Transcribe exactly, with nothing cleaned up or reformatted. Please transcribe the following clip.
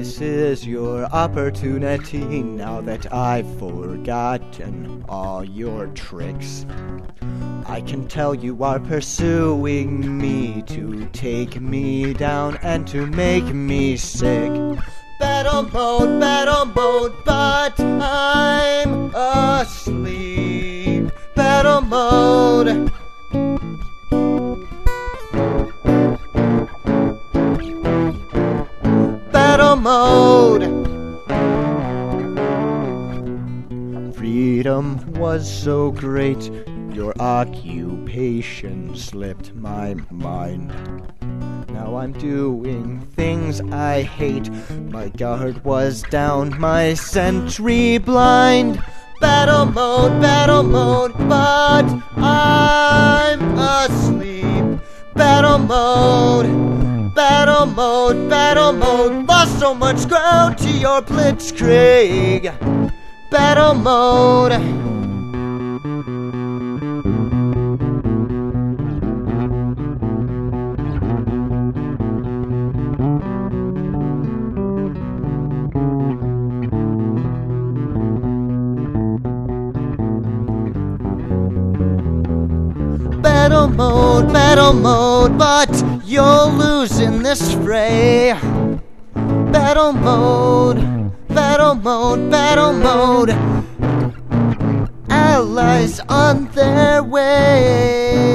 This is your opportunity now that I've forgotten all your tricks. I can tell you are pursuing me to take me down and to make me sick. Battle mode, battle mode, but I'm asleep. Battle mode. Battle mode. Freedom was so great, your occupation slipped my mind. Now I'm doing things I hate. My guard was down, my sentry blind. Battle mode, battle mode, but I'm asleep. Battle mode, battle mode, battle mode. Lost so much ground to your blitzkrieg. Battle mode. Battle mode, battle mode, but you'll lose in this fray. Battle mode, battle mode, battle mode. Allies on their way.